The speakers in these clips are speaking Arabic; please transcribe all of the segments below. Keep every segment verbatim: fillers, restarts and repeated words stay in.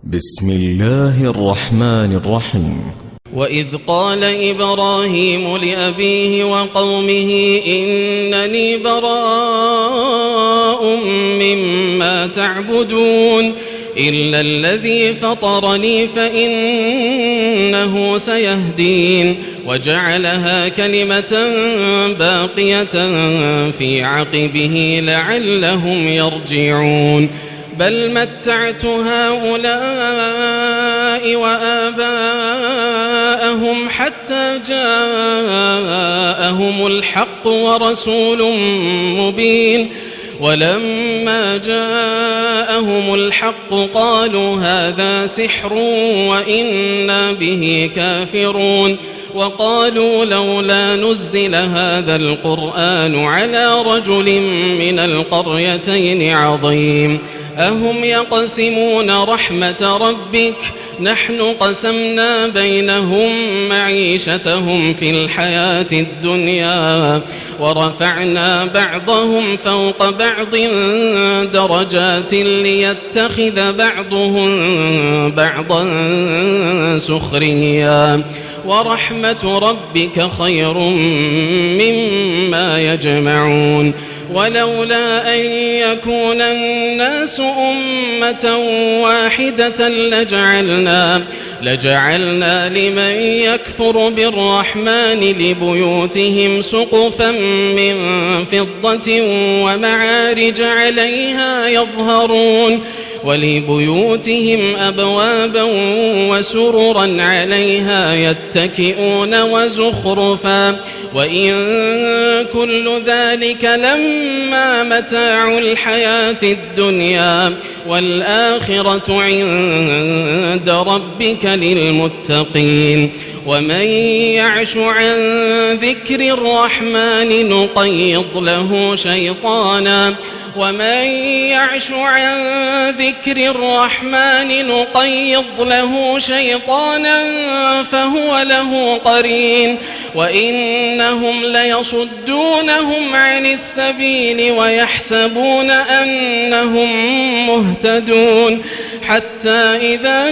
بسم الله الرحمن الرحيم. وإذ قال إبراهيم لأبيه وقومه إنني براء مما تعبدون إلا الذي فطرني فإنه سيهدين وجعلها كلمة باقية في عقبه لعلهم يرجعون بل متعت هؤلاء وآباءهم حتى جاءهم الحق ورسول مبين ولما جاءهم الحق قالوا هذا سحر وإنا به كافرون وقالوا لولا نزل هذا القرآن على رجل من القريتين عظيم أهم يقسمون رحمة ربك نحن قسمنا بينهم معيشتهم في الحياة الدنيا ورفعنا بعضهم فوق بعض درجات ليتخذ بعضهم بعضا سخريا ورحمة ربك خير مما يجمعون ولولا أن يكون الناس أمة واحدة لجعلنا لجعلنا لمن يكفر بالرحمن لبيوتهم سقفا من فضة ومعارج عليها يظهرون ولبيوتهم أبوابا وسررا عليها يتكئون وزخرفا وإن كل ذلك لما متاع الحياة الدنيا والآخرة عند ربك للمتقين ومن يعش عن ذكر الرحمن نقيض له شيطانا ومن يعش عن ذكر الرحمن نقيض له شيطانا فهو له قرين وإنهم ليصدونهم عن السبيل ويحسبون أنهم مهتدون حتى إذا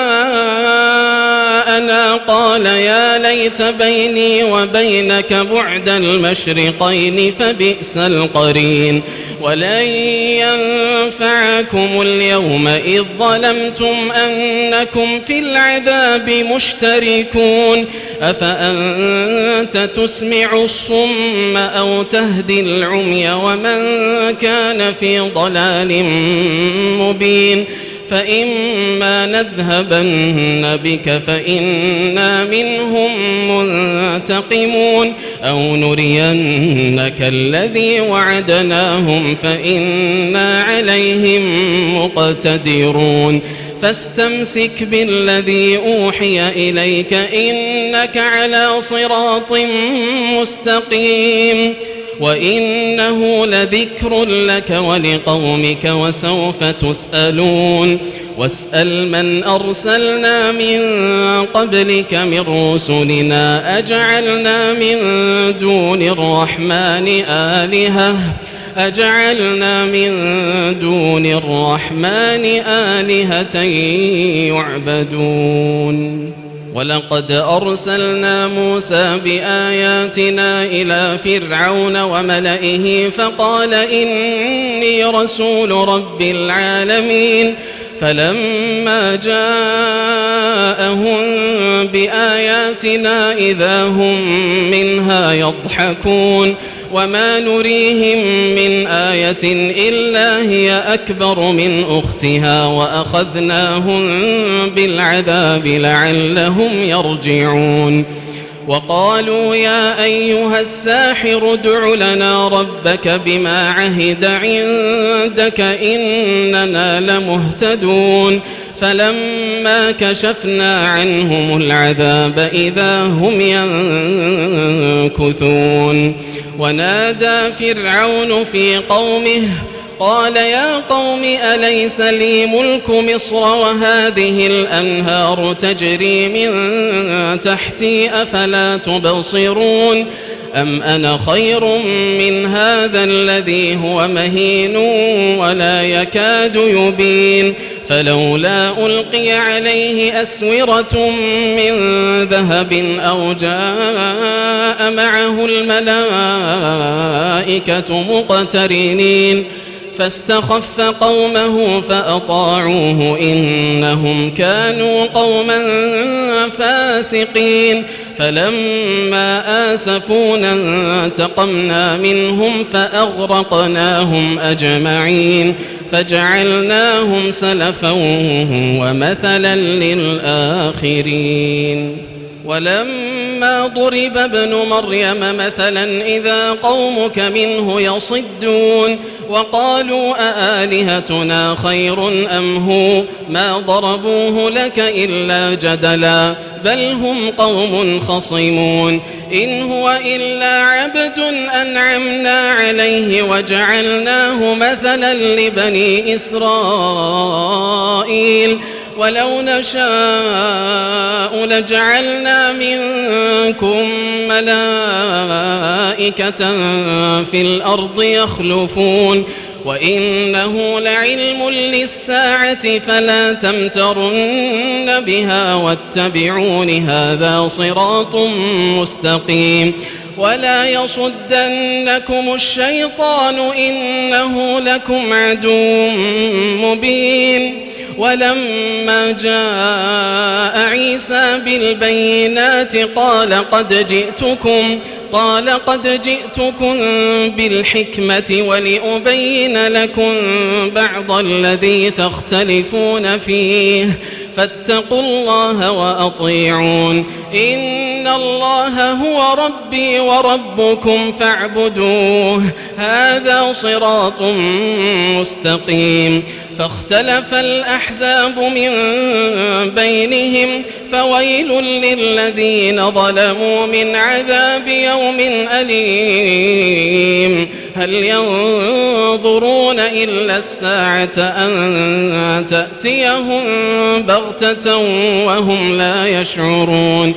جاءنا قال يا ليت بيني وبينك بعد المشرقين فبئس القرين ولن ينفعكم اليوم إذ ظلمتم أنكم في العذاب مشتركون أفأنت تسمع الصم أو تهدي العمي ومن كان في ضلال مبين فإما نذهبن بك فإنا منهم منتقمون أو نرينك الذي وعدناهم فإنا عليهم مقتدرون فاستمسك بالذي أوحي إليك إنك على صراط مستقيم وإنه لذكر لك ولقومك وسوف تسألون واسأل من أرسلنا من قبلك من رسلنا أجعلنا من دون الرحمن آلهة أجعلنا من دون الرحمن آلهة يعبدون ولقد أرسلنا موسى بآياتنا إلى فرعون وملئه فقال إني رسول رب العالمين فلما جاءهم بآياتنا إذا هم منها يضحكون وما نريهم من آية إلا هي أكبر من أختها وأخذناهم بالعذاب لعلهم يرجعون وقالوا يا أيها الساحر ادع لنا ربك بما عهد عندك إننا لمهتدون فلما كشفنا عنهم العذاب إذا هم ينكثون ونادى فرعون في قومه قال يا قوم أليس لي ملك مصر وهذه الأنهار تجري من تحتي أفلا تبصرون أم أنا خير من هذا الذي هو مهين ولا يكاد يبين فلولا ألقي عليه أسورة من ذهب أو جاء معه الملائكة مقترنين فاستخف قومه فأطاعوه إنهم كانوا قوما فاسقين فلما آسفونا انتقمنا منهم فأغرقناهم أجمعين فجعلناهم سلفا ومثلا للآخرين ولما ضرب ابن مريم مثلا إذا قومك منه يصدون وقالوا أآلهتنا خير أم هو ما ضربوه لك إلا جدلا بل هم قوم خصمون إن هو إلا عبد أنعمنا عليه وجعلناه مثلا لبني إسرائيل ولو نشاء لجعلنا منكم ملائكة في الأرض يخلفون وإنه لعلم للساعة فلا تمترن بها واتبعون هذا صراط مستقيم ولا يصدنكم الشيطان إنه لكم عدو مبين ولما جاء عيسى بالبينات قال قد جئتكم قال قد جئتكم بالحكمة ولأبين لكم بعض الذي تختلفون فيه فاتقوا الله وأطيعون إن الله هو ربي وربكم فاعبدوه هذا صراط مستقيم فاختلف الأحزاب من بينهم فويل للذين ظلموا من عذاب يوم أليم هل ينظرون إلا الساعة أن تأتيهم بغتة وهم لا يشعرون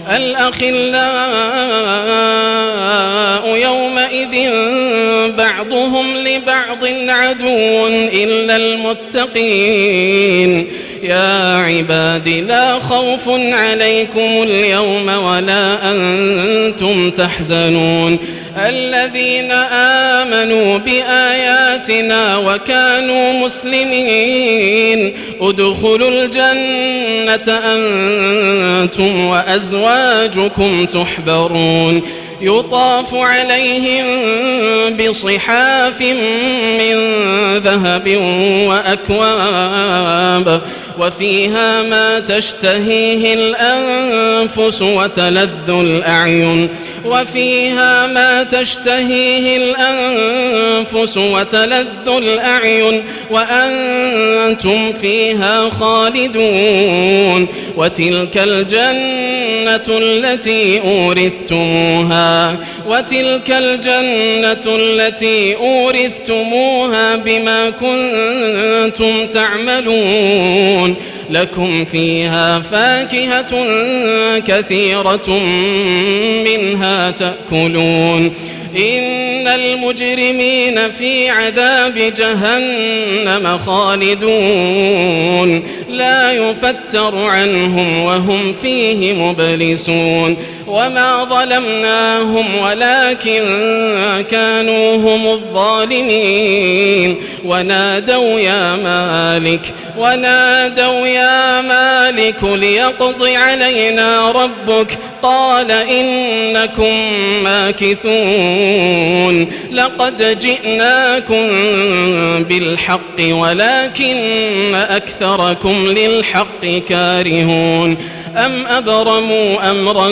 الأخلاء يومئذ بعضهم لبعض عدو إلا المتقين يا عباد لا خوف عليكم اليوم ولا أنتم تحزنون الذين آمنوا بآياتنا وكانوا مسلمين ادخلوا الجنة أنتم وأزواجكم تحبرون يطاف عليهم بصحاف من ذهب وأكواب وفيها ما تشتهيه الأنفس وتلذ الأعين وفيها ما تشتهيه الأنفس وتلذ الأعين وأنتم فيها خالدون وتلك الجنة التي أورثتموها وتلك الجنة التي أورثتموها بما كنتم تعملون لكم فيها فاكهة كثيرة منها تأكلون إن المجرمين في عذاب جهنم خالدون لا يفتر عنهم وهم فيه مبلسون وما ظلمناهم ولكن كانوا هم الظالمين ونادوا يا مالك ونادوا يا مالك ليقض علينا ربك قال إنكم ماكثون لقد جئناكم بالحق ولكن أكثركم للحق كارهون أم أبرموا أمرا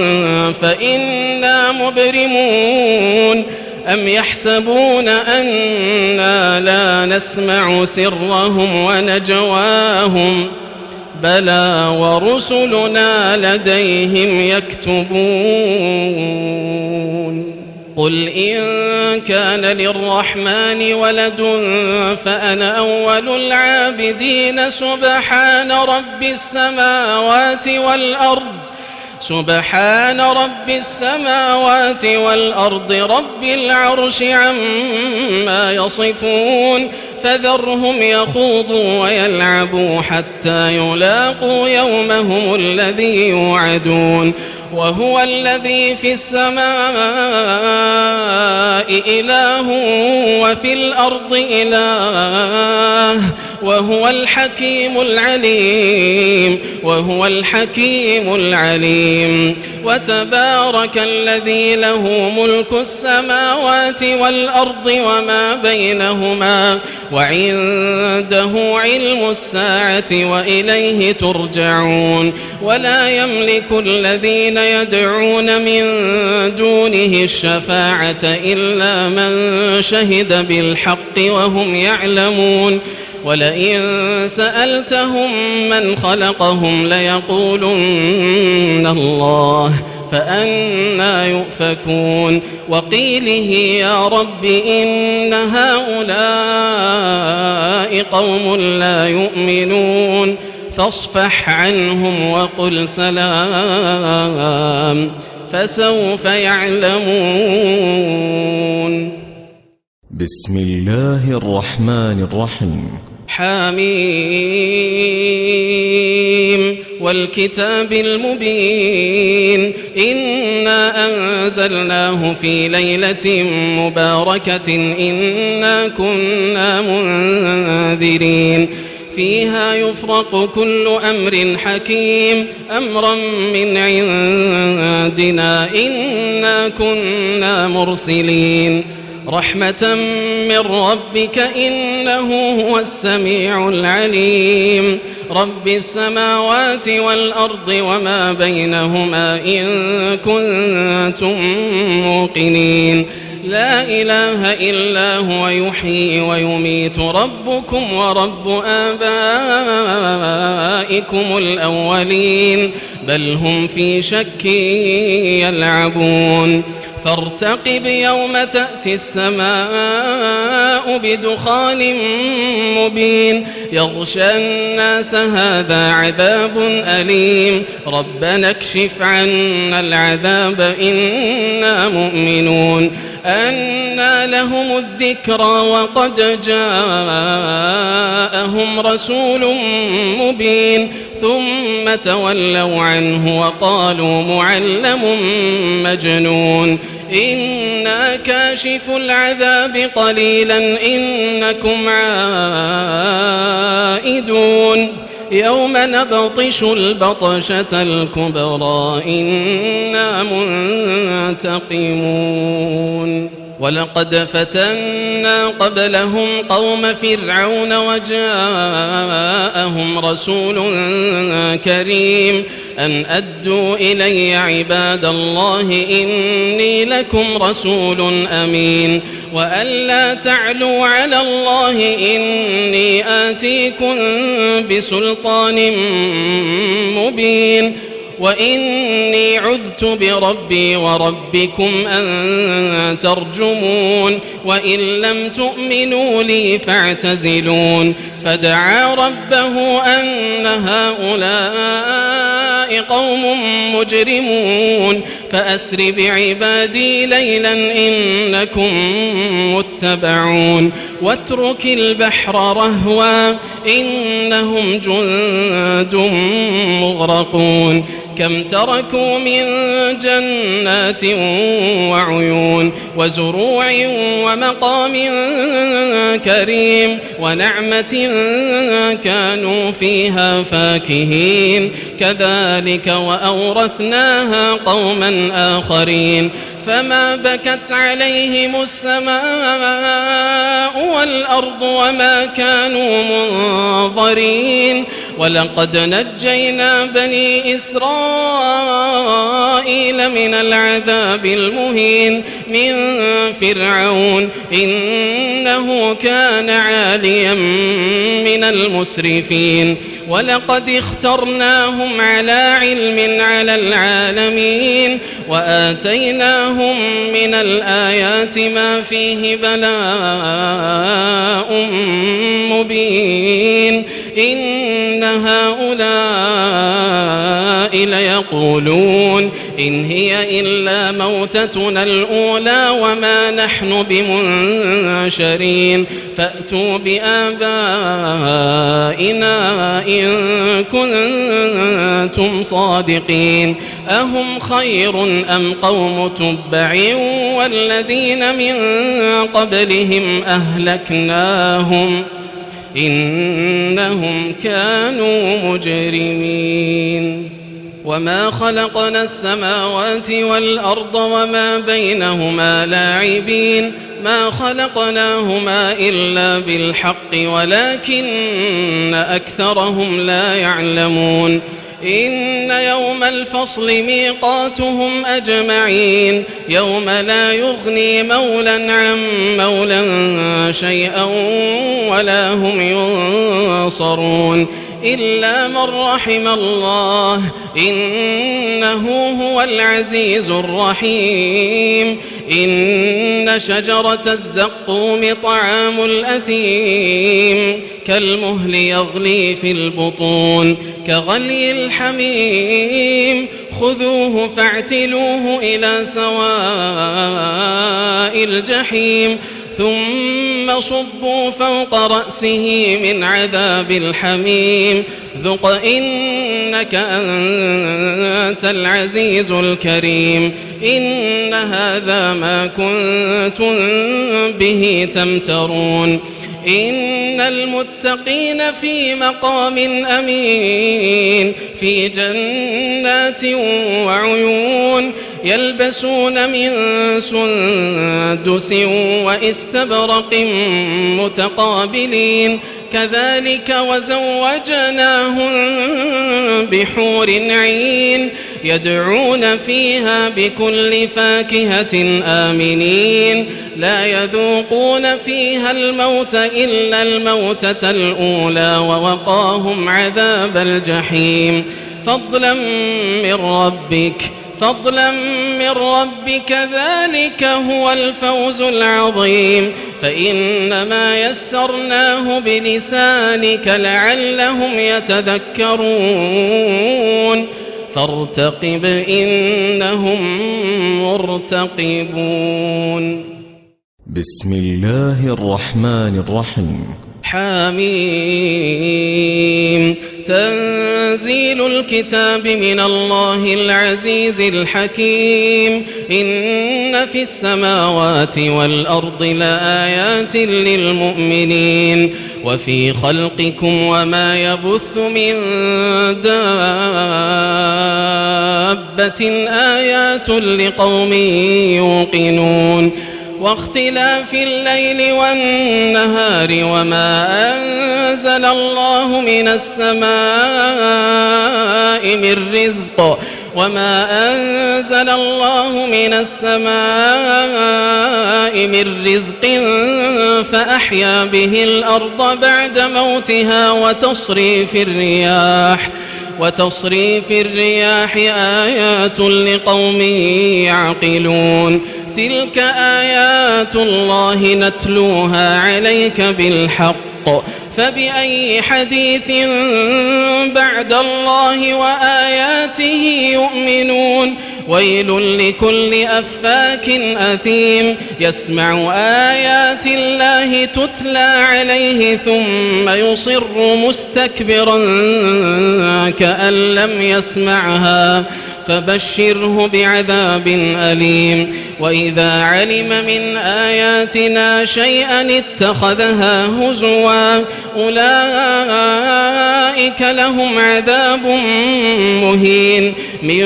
فإنا مبرمون أم يحسبون أنا لا نسمع سرهم ونجواهم بلى ورسلنا لديهم يكتبون قل إن كان للرحمن ولد فأنا أول العابدين سبحان رب السماوات والأرض سبحان رب السماوات والأرض رب العرش عما يصفون فذرهم يخوضوا ويلعبوا حتى يلاقوا يومهم الذي يوعدون وهو الذي في السماء إله وفي الأرض إله وهو الحكيم العليم وهو الحكيم العليم وتبارك الذي له ملك السماوات والأرض وما بينهما وعنده علم الساعة وإليه ترجعون ولا يملك الذين يدعون من دونه الشفاعة إلا من شهد بالحق وهم يعلمون ولئن سألتهم من خلقهم ليقولن الله فأنى يؤفكون وقيله يا رب إن هؤلاء قوم لا يؤمنون فاصفح عنهم وقل سلام فسوف يعلمون. بسم الله الرحمن الرحيم. حميم والكتاب المبين إنا أنزلناه في ليلة مباركة إنا كنا منذرين فيها يفرق كل أمر حكيم أمرا من عندنا إنا كنا مرسلين رحمة من ربك إنه هو السميع العليم رب السماوات والأرض وما بينهما إن كنتم موقنين لا إله إلا هو يحيي ويميت ربكم ورب آبائكم الأولين بل هم في شك يلعبون فارتقب يوم تأتي السماء بدخان مبين يغشى الناس هذا عذاب أليم ربنا اكشف عنا العذاب إنا مؤمنون أنى لهم الذكرى وقد جاءهم رسول مبين ثم تولوا عنه وقالوا معلم مجنون إنا كاشف العذاب قليلا إنكم عائدون يوم نبطش البطشة الكبرى إنا منتقمون ولقد فتنا قبلهم قوم فرعون وجاءهم رسول كريم أن أدوا إلي عباد الله إني لكم رسول أمين وأن لا تعلوا على الله إني آتيكم بسلطان مبين وإني عذت بربي وربكم أن ترجمون وإن لم تؤمنوا لي فاعتزلون فدعا ربه أن هؤلاء قوم مجرمون فأسر بعبادي ليلا إنكم متبعون واترك البحر رهوا إنهم جند مغرقون كم تركوا من جنات وعيون وزروع ومقام كريم ونعمة كانوا فيها فاكهين كذلك وأورثناها قوما آخرين فما بكت عليهم السماء والأرض وما كانوا منظرين ولقد نجينا بني إسرائيل من العذاب المهين من فرعون إنه كان عاليا من المسرفين ولقد اخترناهم على علم على العالمين وآتيناهم من الآيات ما فيه بلاء مبين إن هؤلاء ليقولون إن هي إلا موتتنا الأولى وما نحن بمنشرين فأتوا بآبائنا إن كنتم صادقين أهم خير أم قوم تبع والذين من قبلهم أهلكناهم إنهم كانوا مجرمين وما خلقنا السماوات والأرض وما بينهما لاعبين ما خلقناهما إلا بالحق ولكن أكثرهم لا يعلمون إن يوم الفصل ميقاتهم أجمعين يوم لا يغني مولا عن مولا شيئا ولا هم ينصرون إلا من رحم الله إنه هو العزيز الرحيم إن شجرة الزقوم طعام الأثيم كالمهل يغلي في البطون كغلي الحميم خذوه فاعتلوه إلى سواء الجحيم ثم صبوا فوق رأسه من عذاب الحميم ذق إنك أنت العزيز الكريم إن هذا ما كنتم به تمترون إن المتقين في مقام أمين في جنات وعيون يلبسون من سندس واستبرق متقابلين كذلك وزوجناهم بحور عين يدعون فيها بكل فاكهة آمنين لا يذوقون فيها الموت إلا الموتة الأولى ووقاهم عذاب الجحيم فضلا من ربك فضلا من ربك ذلك هو الفوز العظيم فإنما يسرناه بلسانك لعلهم يتذكرون فارتقب إنهم مرتقبون بسم الله الرحمن الرحيم حميم تنزيل الكتاب من الله العزيز الحكيم إن في السماوات والأرض لآيات للمؤمنين وفي خلقكم وما يبث من دابة آيات لقوم يوقنون واختلاف الليل والنهار وما أنزل الله من السماء من رزق وما أنزل الله من السماء من رزق فأحيا به الأرض بعد موتها وتصريف الرياح وتصريف الرياح آيات لقوم يعقلون تلك آيات الله نتلوها عليك بالحق فبأي حديث بعد الله وآياته يؤمنون ويل لكل أفاك أثيم يسمع آيات الله تتلى عليه ثم يصر مستكبرا كأن لم يسمعها فبشره بعذاب أليم وإذا علم من آياتنا شيئا اتخذها هزوا أولئك لهم عذاب مهين من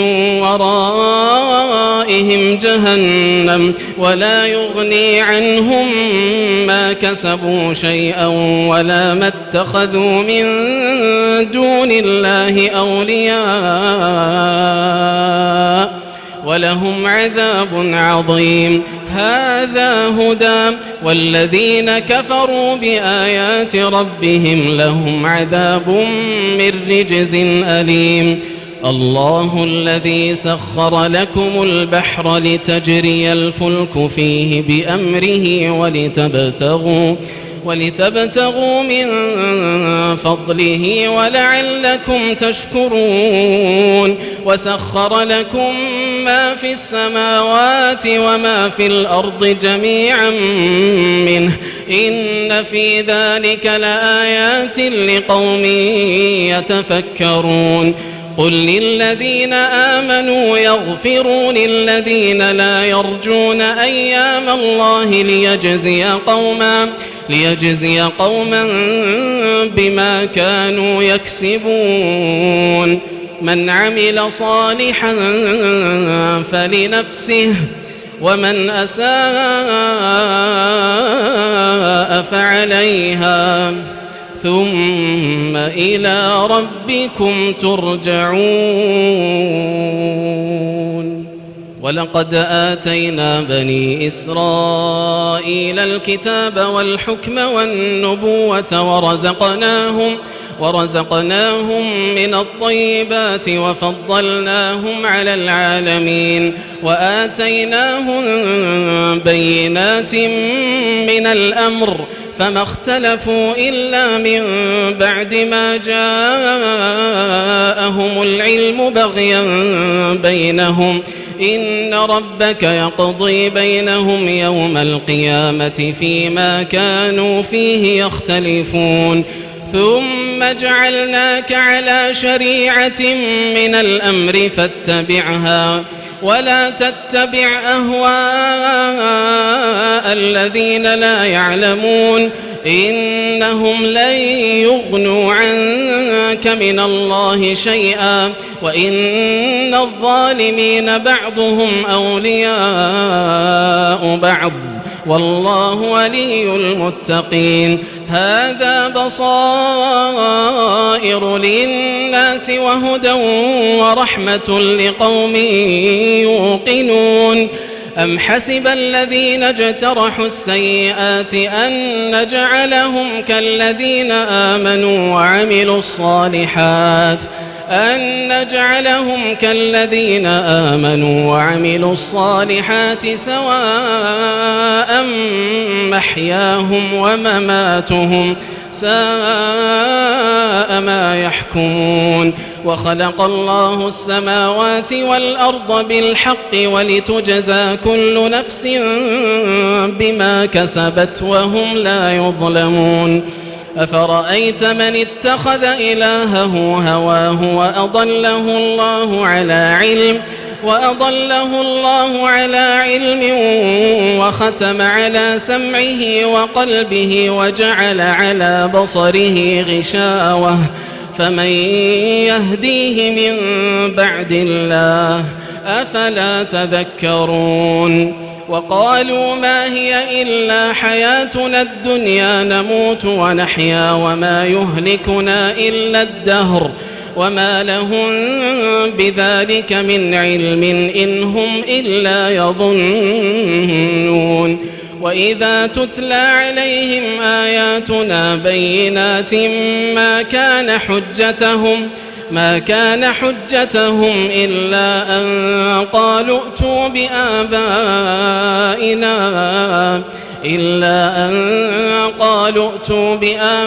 ورائهم جهنم ولا يغني عنهم ما كسبوا شيئا ولا ما اتخذوا من دون الله أولياء ولهم عذاب عظيم هذا هدى والذين كفروا بآيات ربهم لهم عذاب من رجز أليم الله الذي سخر لكم البحر لتجري الفلك فيه بأمره ولتبتغوا ولتبتغوا من فضله ولعلكم تشكرون وسخر لكم ما في السماوات وما في الأرض جميعا منه إن في ذلك لآيات لقوم يتفكرون قل للذين آمنوا يغفروا للذين لا يرجون أيام الله ليجزي قوما ليجزي قوما بما كانوا يكسبون من عمل صالحا فلنفسه ومن أساء فعليها ثم إلى ربكم ترجعون ولقد آتينا بني إسرائيل الكتاب والحكم والنبوة ورزقناهم ورزقناهم من الطيبات وفضلناهم على العالمين وآتيناهم بينات من الأمر فما اختلفوا إلا من بعد ما جاءهم العلم بغيا بينهم إن ربك يقضي بينهم يوم القيامة فيما كانوا فيه يختلفون ثم جعلناك على شريعة من الأمر فاتبعها ولا تتبع أهواء الذين لا يعلمون إنهم لن يغنوا عنك من الله شيئا وإن الظالمين بعضهم أولياء بعض والله ولي المتقين هذا بصائر للناس وهدى ورحمة لقوم يوقنون أم حسب الذين اجترحوا السيئات أن نجعلهم كالذين آمنوا وعملوا الصالحات أن نجعلهم كالذين آمنوا وعملوا الصالحات سواء محياهم ومماتهم ساء ما يحكمون وخلق الله السماوات والأرض بالحق ولتجزى كل نفس بما كسبت وهم لا يظلمون أفرأيت من اتخذ إلهه هواه وأضله الله على علم وأضله الله على علم وختم على سمعه وقلبه وجعل على بصره غشاوة فمن يهديه من بعد الله أفلا تذكرون وقالوا ما هي إلا حياتنا الدنيا نموت ونحيا وما يهلكنا إلا الدهر وما لهم بذلك من علم إن هم إلا يظنون وإذا تتلى عليهم آياتنا بينات ما كان حجتهم ما كان حجتهم إلا أن قالوا ائتوا بآبائنا إلا أن قالوا ائتوا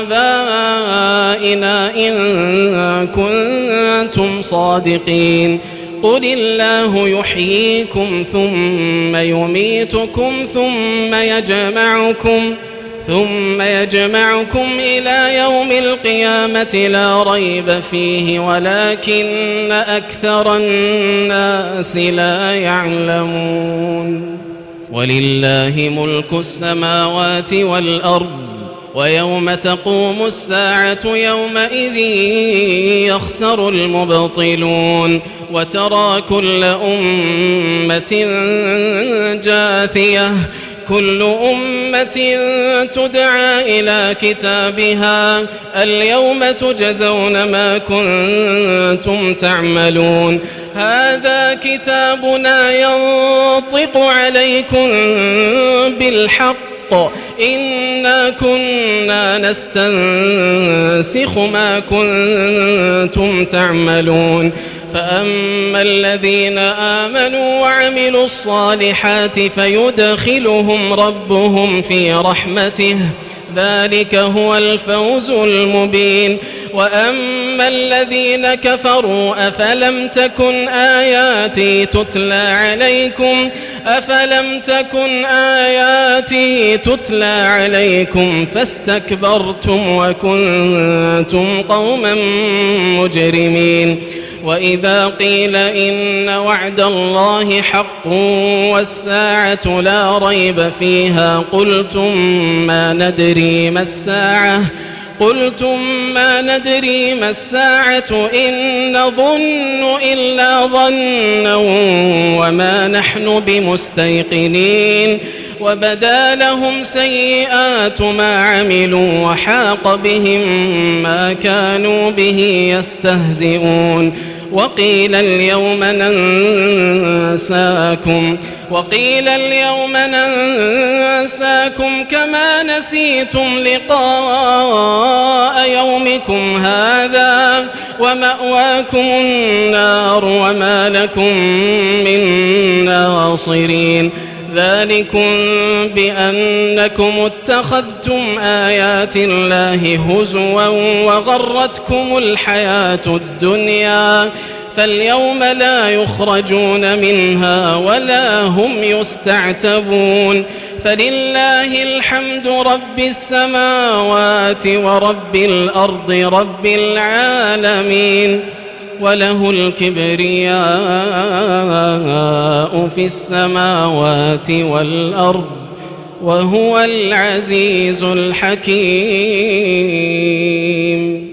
بآبائنا إن كنتم صادقين قل الله يحييكم ثم يميتكم ثم يجمعكم ثم يجمعكم إلى يوم القيامة لا ريب فيه ولكن أكثر الناس لا يعلمون ولله ملك السماوات والأرض ويوم تقوم الساعة يومئذ يخسر المبطلون وترى كل أمة جاثية كل أمة تدعى إلى كتابها اليوم تجزون ما كنتم تعملون هذا كتابنا ينطق عليكم بالحق إنا كنا نستنسخ ما كنتم تعملون فأما الذين آمنوا وعملوا الصالحات فيدخلهم ربهم في رحمته ذلك هو الفوز المبين. وأما الذين كفروا أفلم تكن آياتي تتلى عليكم أفلم تكن آياتي تتلى عليكم فاستكبرتم وكنتم قوما مجرمين. وإذا قيل إن وعد الله حق والساعة لا ريب فيها قلتم ما ندري ما الساعة قلتم ما ندري ما الساعة إن نظن إلا ظنا وما نحن بمستيقنين. وبدا لهم سيئات ما عملوا وحاق بهم ما كانوا به يستهزئون. وقيل اليوم ننساكم وقيل اليوم ننساكم كما نسيتم لقاء يومكم هذا ومأواكم النار وما لكم من ناصرين. ذلكم بأنكم اتخذتم آيات الله هزوا وغرتكم الحياة الدنيا فاليوم لا يخرجون منها ولا هم يستعتبون. فلله الحمد رب السماوات ورب الأرض رب العالمين وله الكبرياء في السماوات والأرض وهو العزيز الحكيم.